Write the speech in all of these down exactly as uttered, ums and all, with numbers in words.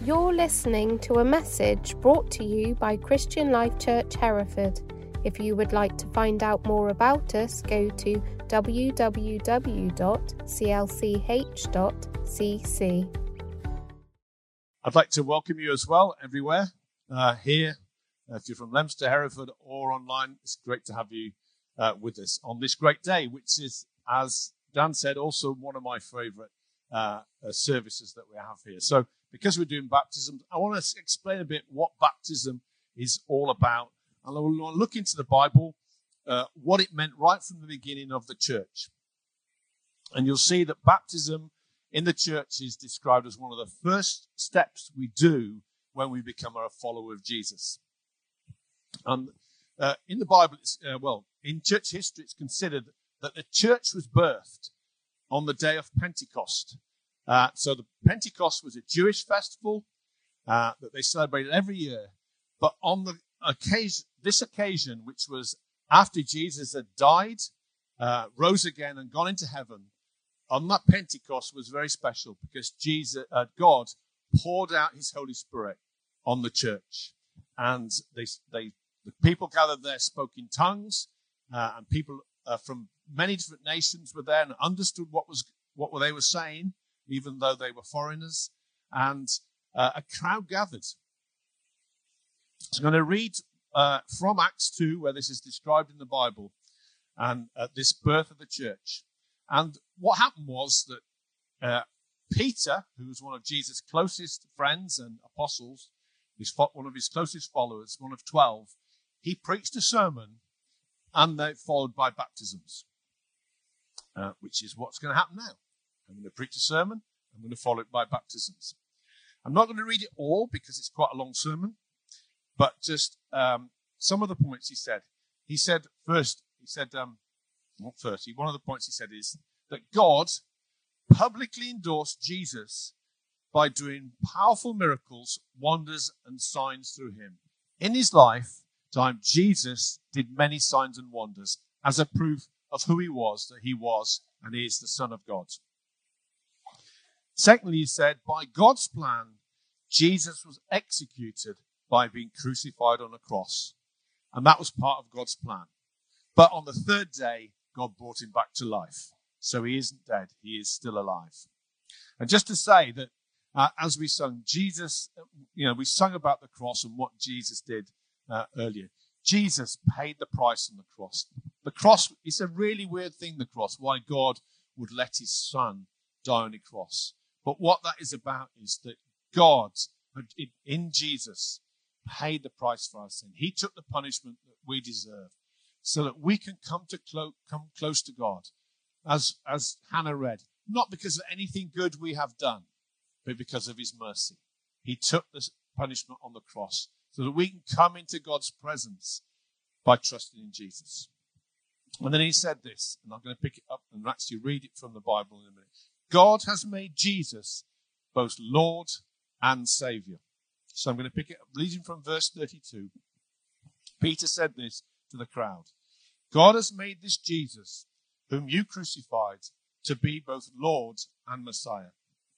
You're listening to a message brought to you by Christian Life Church Hereford. If you would like to find out more about us, go to w w w dot c l c h dot c c. I'd like to welcome you as well everywhere uh, here. Uh, if you're from Leominster, Hereford, or online, it's great to have you uh, with us on this great day, which is, as Dan said, also one of my favourite uh, uh, services that we have here. So because we're doing baptism, I want to explain a bit what baptism is all about. And I want to look into the Bible, uh, what it meant right from the beginning of the church. And you'll see that baptism in the church is described as one of the first steps we do when we become a follower of Jesus. And uh, in the Bible, it's, uh, well, in church history, it's considered that the church was birthed on the day of Pentecost. Uh, so the Pentecost was a Jewish festival uh, that they celebrated every year. But on the occasion, this occasion, which was after Jesus had died, uh, rose again and gone into heaven, on that Pentecost was very special because Jesus, uh, God poured out his Holy Spirit on the church. And they, they, the people gathered there spoke in tongues, uh, and people uh, from many different nations were there and understood what was what they were saying, even though they were foreigners, and uh, a crowd gathered. So I'm going to read uh, from Acts two, where this is described in the Bible, and uh, this birth of the church. And what happened was that uh, Peter, who was one of Jesus' closest friends and apostles, his, one of his closest followers, one of twelve, he preached a sermon, and they followed by baptisms, uh, which is what's going to happen now. I'm going to preach a sermon. I'm going to follow it by baptisms. I'm not going to read it all because it's quite a long sermon, but just um, some of the points he said. He said first, he said, um, not first, one of the points he said is that God publicly endorsed Jesus by doing powerful miracles, wonders, and signs through him. In his lifetime, Jesus did many signs and wonders as a proof of who he was, that he was and is the Son of God. Secondly, he said, by God's plan, Jesus was executed by being crucified on a cross. And that was part of God's plan. But on the third day, God brought him back to life. So he isn't dead. He is still alive. And just to say that uh, as we sung Jesus, you know, we sung about the cross and what Jesus did uh, earlier. Jesus paid the price on the cross. The cross, it's a really weird thing, the cross, why God would let his son die on a cross. But what that is about is that God, in Jesus, paid the price for our sin. He took the punishment that we deserve so that we can come to clo- come close to God. As, as Hannah read, not because of anything good we have done, but because of his mercy. He took this punishment on the cross so that we can come into God's presence by trusting in Jesus. And then he said this, and I'm going to pick it up and actually read it from the Bible in a minute. God has made Jesus both Lord and Saviour. So I'm going to pick it up, reading from verse thirty-two. Peter said this to the crowd. God has made this Jesus, whom you crucified, to be both Lord and Messiah.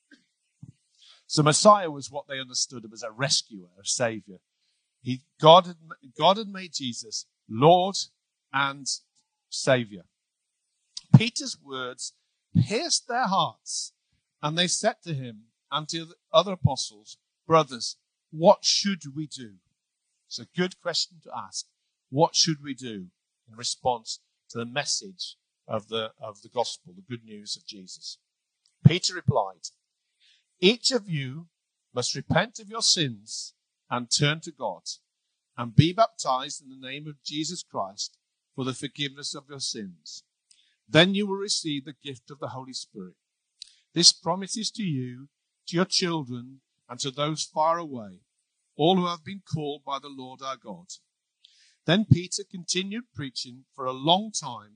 So Messiah was what they understood as a rescuer, a Saviour. He, God, had, God had made Jesus Lord and Saviour. Peter's words pierced their hearts, and they said to him and to the other apostles, brothers, what should we do? It's a good question to ask. What should we do in response to the message of the, of the gospel, the good news of Jesus? Peter replied, each of you must repent of your sins and turn to God and be baptized in the name of Jesus Christ for the forgiveness of your sins. Then you will receive the gift of the Holy Spirit. This promise is to you, to your children, and to those far away, all who have been called by the Lord our God. Then Peter continued preaching for a long time.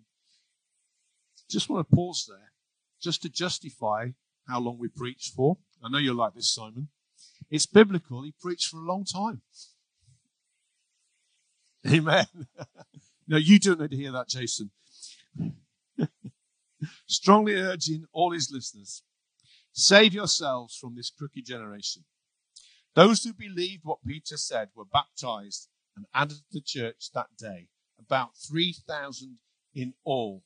Just want to pause there, just to justify how long we preached for. I know you'll like this, Simon. It's biblical. He preached for a long time. Amen. No, you don't need to hear that, Jason. Strongly urging all his listeners, save yourselves from this crooked generation. Those who believed what Peter said were baptized and added to the church that day, about three thousand in all.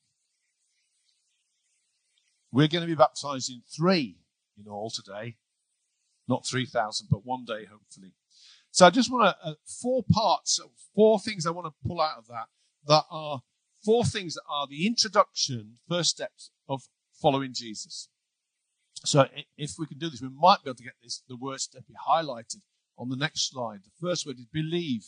We're going to be baptized in three in all today. Not three thousand, but one day, hopefully. So I just want to, uh, four parts, four things I want to pull out of that, that are four things that are the introduction, first steps of following Jesus. So if we can do this, we might be able to get this, the word step highlighted on the next slide. The first word is believe.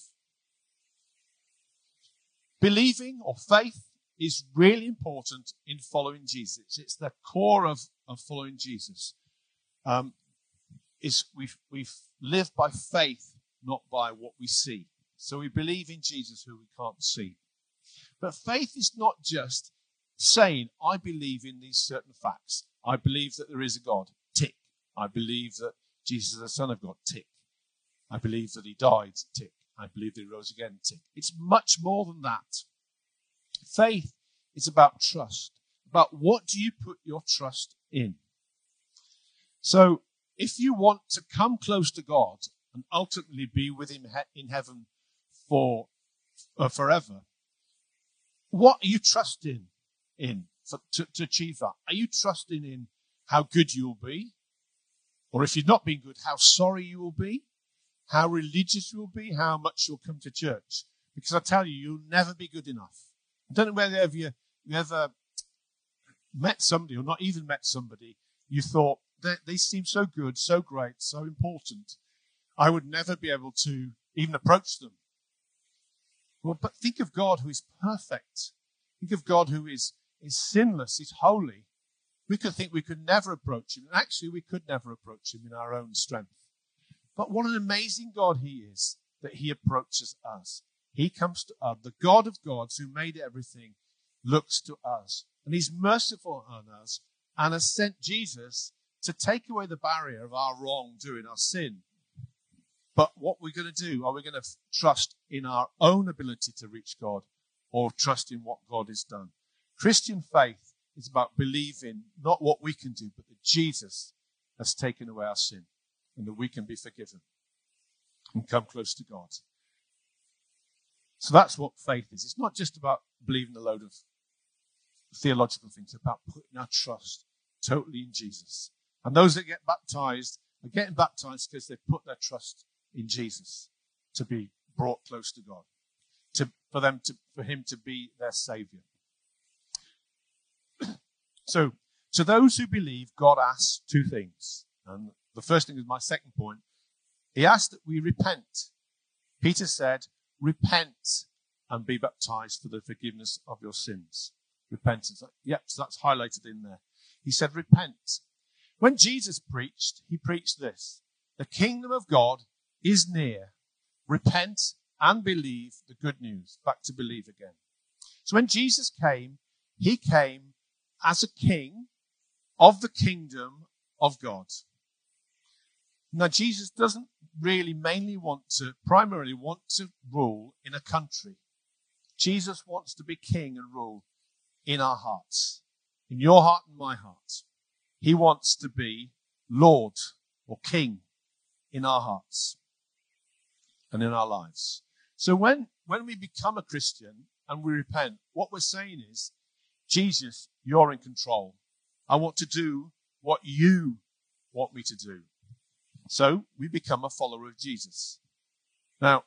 Believing or faith is really important in following Jesus. It's the core of, of following Jesus. Um, is we we live by faith, not by what we see. So we believe in Jesus who we can't see. But faith is not just saying, I believe in these certain facts. I believe that there is a God. Tick. I believe that Jesus is the Son of God. Tick. I believe that he died. Tick. I believe that he rose again. Tick. It's much more than that. Faith is about trust. About what do you put your trust in? So if you want to come close to God and ultimately be with him in heaven for uh, forever, what are you trusting in for, to, to achieve that? Are you trusting in how good you'll be? Or if you've not been good, how sorry you will be? How religious you will be? How much you'll come to church? Because I tell you, you'll never be good enough. I don't know whether you, you ever met somebody or not even met somebody, you thought, they, they seem so good, so great, so important. I would never be able to even approach them. Well, but think of God who is perfect. Think of God who is, is sinless, is holy. We could think we could never approach him. And actually, we could never approach him in our own strength. But what an amazing God he is, that he approaches us. He comes to us. The God of gods who made everything looks to us. And he's merciful on us and has sent Jesus to take away the barrier of our wrongdoing, our sin. But what we're going to do, are we going to trust in our own ability to reach God or trust in what God has done? Christian faith is about believing not what we can do, but that Jesus has taken away our sin and that we can be forgiven and come close to God. So that's what faith is. It's not just about believing a load of theological things. It's about putting our trust totally in Jesus. And those that get baptized are getting baptized because they've put their trust in Jesus to be brought close to God, to, for them to, for him to be their savior. So, to those who believe, God asks two things. And the first thing is my second point. He asked that we repent. Peter said, repent and be baptized for the forgiveness of your sins. Repentance. Yep, so that's highlighted in there. He said, repent. When Jesus preached, he preached this: the kingdom of God is near. Repent and believe the good news. Back to believe again. So when Jesus came, he came as a king of the kingdom of God. Now, Jesus doesn't really mainly want to, primarily want to rule in a country. Jesus wants to be king and rule in our hearts, in your heart and my heart. He wants to be Lord or King in our hearts and in our lives. So when, when we become a Christian and we repent, what we're saying is, Jesus, you're in control. I want to do what you want me to do. So we become a follower of Jesus. Now,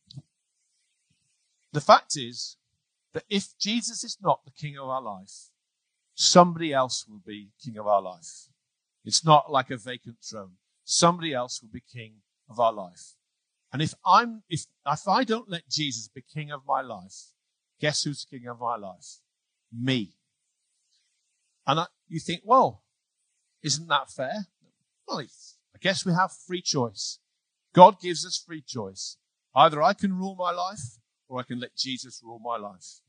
the fact is that if Jesus is not the king of our life, somebody else will be king of our life. It's not like a vacant throne. Somebody else will be king of our life. And if I'm, if, if I don't let Jesus be king of my life, guess who's king of my life? Me. And I, you think, well, isn't that fair? Well, I guess we have free choice. God gives us free choice. Either I can rule my life or I can let Jesus rule my life.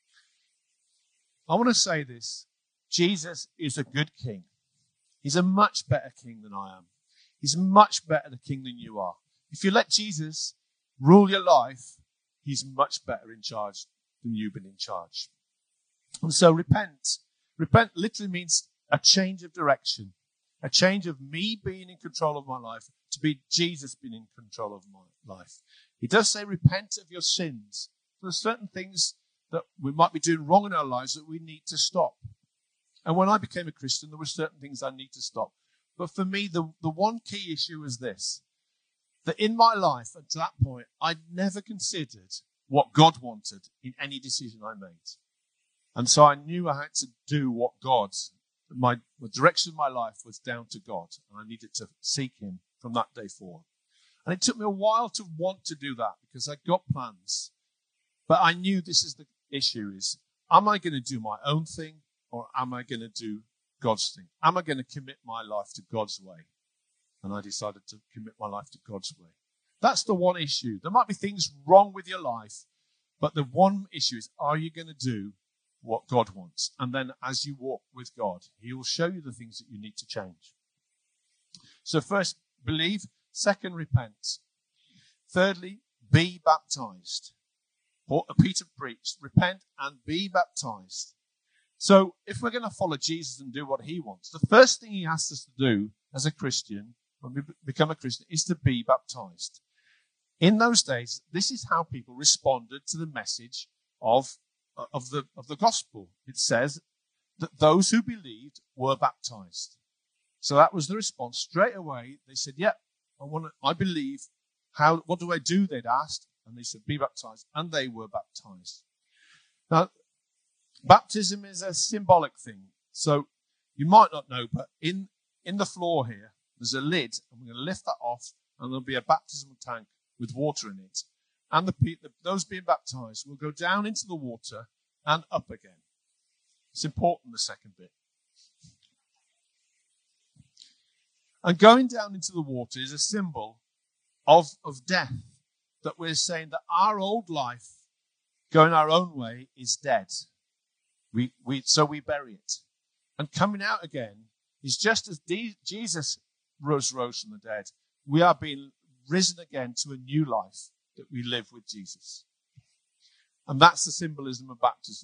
I want to say this. Jesus is a good king. He's a much better king than I am. He's much better the king than you are. If you let Jesus rule your life, he's much better in charge than you've been in charge. And so repent. Repent literally means a change of direction. A change of me being in control of my life to be Jesus being in control of my life. He does say, repent of your sins. There are certain things that we might be doing wrong in our lives that we need to stop. And when I became a Christian, there were certain things I need to stop. But for me, the, the one key issue was this, that in my life, at that point, I'd never considered what God wanted in any decision I made. And so I knew I had to do what God, my the direction of my life was down to God. And I needed to seek him from that day forward. And it took me a while to want to do that because I got plans. But I knew this is the issue is, am I going to do my own thing or am I going to do God's thing? Am I going to commit my life to God's way? And I decided to commit my life to God's way. That's the one issue. There might be things wrong with your life, but the one issue is, are you going to do what God wants? And then as you walk with God, he will show you the things that you need to change. So first, believe. Second, repent. Thirdly, be baptized. Peter preached, repent and be baptized. So if we're going to follow Jesus and do what he wants, the first thing he asks us to do as a Christian, when we become a Christian, is to be baptized. In those days, this is how people responded to the message of, of, the, of the gospel. It says that those who believed were baptized. So that was the response. Straight away, they said, yeah, I want to, I believe. How, what do I do? They'd asked. And they said, be baptized. And they were baptized. Now, baptism is a symbolic thing. So you might not know, but in, in the floor here, there's a lid. And we're going to lift that off. And there'll be a baptismal tank with water in it. And the, the those being baptized will go down into the water and up again. It's important, the second bit. And going down into the water is a symbol of, of death. That we're saying that our old life, going our own way, is dead. We, we, so we bury it. And coming out again is just as De- Jesus rose, rose from the dead. We are being risen again to a new life that we live with Jesus. And that's the symbolism of baptism.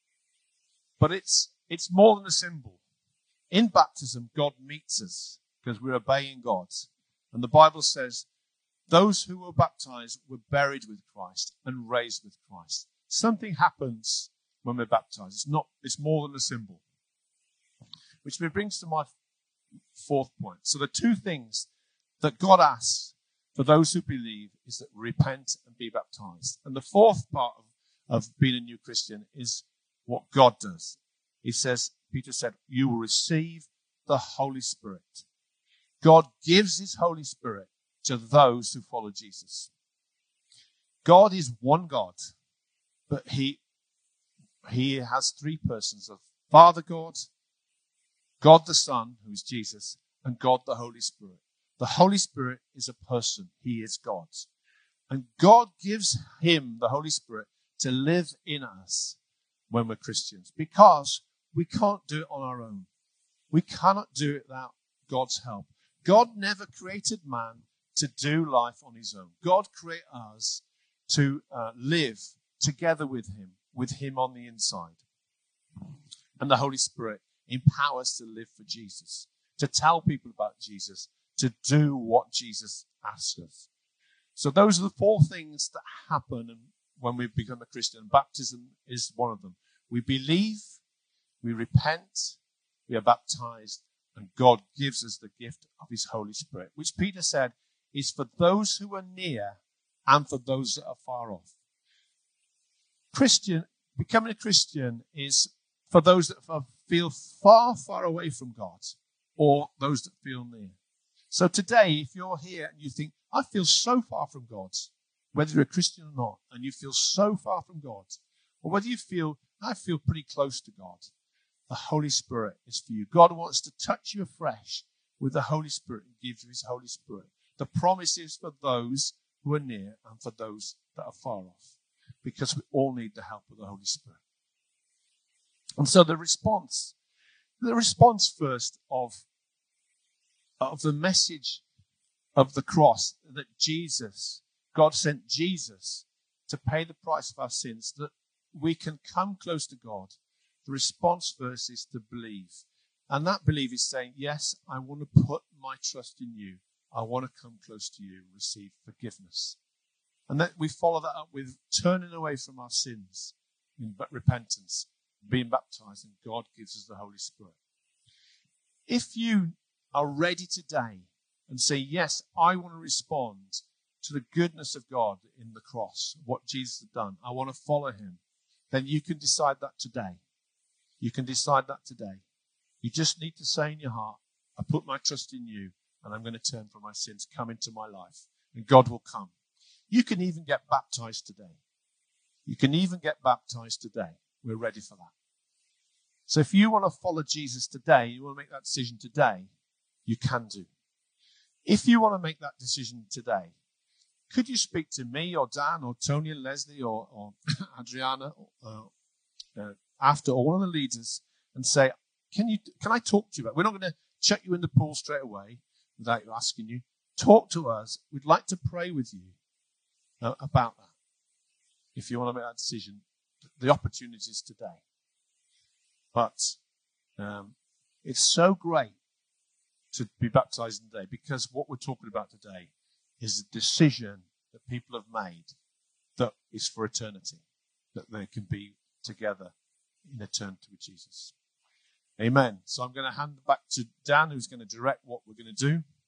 But it's, it's more than a symbol. In baptism, God meets us because we're obeying God. And the Bible says, those who were baptized were buried with Christ and raised with Christ. Something happens when we're baptized. It's not, it's more than a symbol. Which brings to my fourth point. So the two things that God asks for those who believe is that repent and be baptized. And the fourth part of, of being a new Christian is what God does. He says, Peter said, you will receive the Holy Spirit. God gives his Holy Spirit to those who follow Jesus. God is one God, but he, he has three persons of Father God, God the Son, who is Jesus, and God the Holy Spirit. The Holy Spirit is a person. He is God. And God gives him, the Holy Spirit, to live in us when we're Christians, because we can't do it on our own. We cannot do it without God's help. God never created man to do life on his own. God created us to uh, live together with him, with him on the inside. And the Holy Spirit empowers us to live for Jesus, to tell people about Jesus, to do what Jesus asks us. So those are the four things that happen when we become a Christian. Baptism is one of them. We believe, we repent, we are baptized, and God gives us the gift of his Holy Spirit, which Peter said is for those who are near and for those that are far off. Christian, becoming a Christian is for those that feel far, far away from God or those that feel near. So today, if you're here and you think, I feel so far from God, whether you're a Christian or not, and you feel so far from God, or whether you feel, I feel pretty close to God, the Holy Spirit is for you. God wants to touch you afresh with the Holy Spirit and give you his Holy Spirit. The promise is for those who are near and for those that are far off, because we all need the help of the Holy Spirit. And so the response, the response first of, of the message of the cross, that Jesus, God sent Jesus to pay the price of our sins, that we can come close to God. The response first is to believe. And that belief is saying, yes, I want to put my trust in you. I want to come close to you, receive forgiveness. And then we follow that up with turning away from our sins in repentance, being baptized, and God gives us the Holy Spirit. If you are ready today and say, yes, I want to respond to the goodness of God in the cross, what Jesus has done, I want to follow him, then you can decide that today. You can decide that today. You just need to say in your heart, I put my trust in you, and I'm going to turn from my sins, come into my life, and God will come. You can even get baptized today. You can even get baptized today. We're ready for that. So if you want to follow Jesus today, you want to make that decision today, you can do. If you want to make that decision today, could you speak to me or Dan or Tony and Leslie or, or Adriana uh, uh, after all of the leaders and say, can you? Can I talk to you about it? We're not going to check you in the pool straight away without you asking you. Talk to us. We'd like to pray with you uh, about that. If you want to make that decision, the opportunity is today. But um, it's so great to be baptized today, because what we're talking about today is a decision that people have made that is for eternity, that they can be together in eternity with Jesus. Amen. So I'm going to hand back to Dan, who's going to direct what we're going to do.